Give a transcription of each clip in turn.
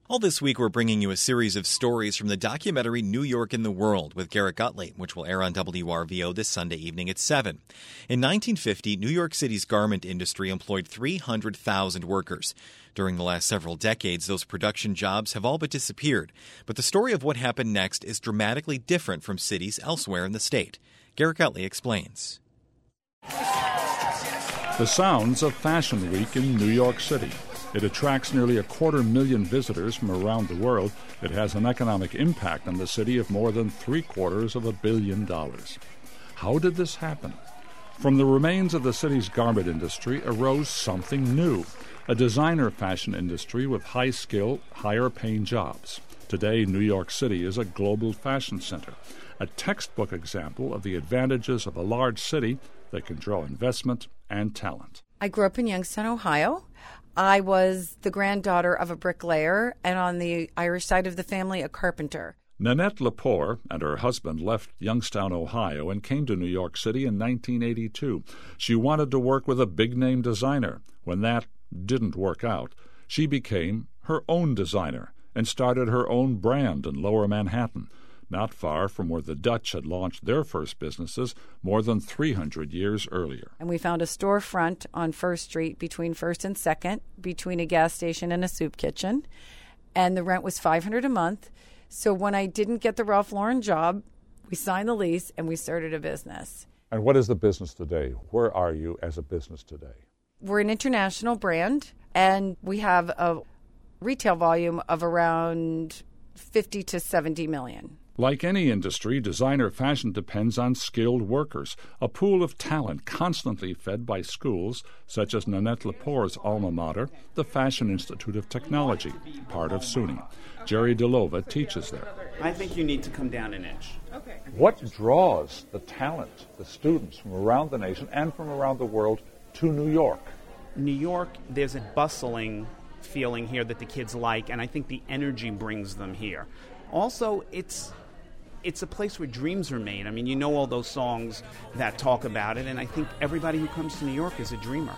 All this week, we're bringing you a series of stories from the documentary New York in the World with Garrett Gutley, which will air on WRVO this Sunday evening at 7. In 1950, New York City's garment industry employed 300,000 workers. During the last several decades, those production jobs have all but disappeared. But the story of what happened next is dramatically different from cities elsewhere in the state. Garrett Gutley explains. The sounds of Fashion Week in New York City. It attracts nearly 250,000 visitors from around the world. It has an economic impact on the city of more than $750 million. How did this happen? From the remains of the city's garment industry arose something new, a designer fashion industry with high-skill, higher-paying jobs. Today, New York City is a global fashion center, a textbook example of the advantages of a large city that can draw investment and talent. I grew up in Youngstown, Ohio. I was the granddaughter of a bricklayer, and on the Irish side of the family, a carpenter. Nanette Lepore and her husband left Youngstown, Ohio, and came to New York City in 1982. She wanted to work with a big-name designer. When that didn't work out, she became her own designer and started her own brand in Lower Manhattan, not far from where the Dutch had launched their first businesses more than 300 years earlier. And we found a storefront on 1st Street between 1st and 2nd, between a gas station and a soup kitchen, and the rent was $500 a month. So when I didn't get the Ralph Lauren job, we signed the lease and we started a business. And what is the business today? Where are you as a business today? We're an international brand, and we have a retail volume of around 50 to 70 million. Like any industry, designer fashion depends on skilled workers, a pool of talent constantly fed by schools such as Nanette Lepore's alma mater, the Fashion Institute of Technology, part of SUNY. Jerry DeLova teaches there. I think you need to come down an inch. Okay. What draws the talent, the students from around the nation and from around the world to New York? New York, there's a bustling feeling here that the kids like, and I think the energy brings them here. Also, it's a place where dreams are made. I mean, you know all those songs that talk about it, and I think everybody who comes to New York is a dreamer.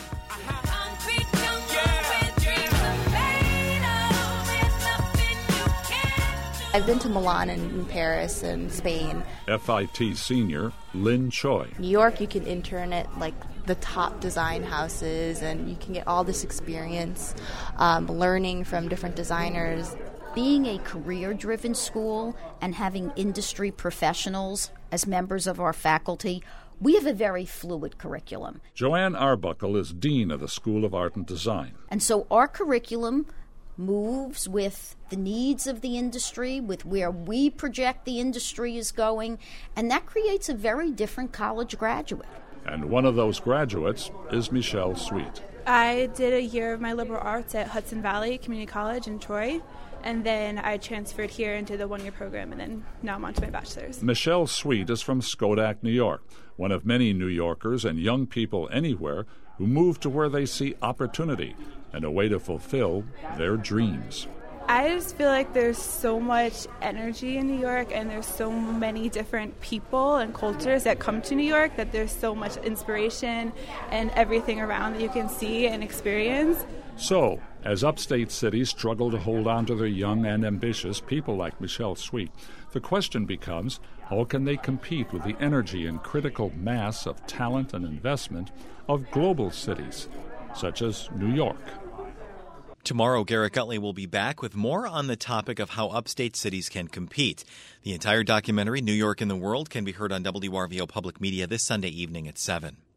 I've been to Milan and Paris and Spain. FIT senior Lynn Choi. New York, you can intern at like the top design houses, and you can get all this experience learning from different designers. Being a career-driven school and having industry professionals as members of our faculty, we have a very fluid curriculum. Joanne Arbuckle is Dean of the School of Art and Design. And so our curriculum moves with the needs of the industry, with where we project the industry is going, and that creates a very different college graduate. And one of those graduates is Michelle Sweet. I did a year of my liberal arts at Hudson Valley Community College in Troy, and then I transferred here into the one-year program, and then now I'm on to my bachelor's. Michelle Sweet is from Schodack, New York, one of many New Yorkers and young people anywhere who move to where they see opportunity and a way to fulfill their dreams. I just feel like there's so much energy in New York, and there's so many different people and cultures that come to New York, that there's so much inspiration and everything around that you can see and experience. So, as upstate cities struggle to hold on to their young and ambitious people like Michelle Sweet, the question becomes, how can they compete with the energy and critical mass of talent and investment of global cities, such as New York? Tomorrow, Garrett Gutley will be back with more on the topic of how upstate cities can compete. The entire documentary, New York in the World, can be heard on WRVO Public Media this Sunday evening at 7.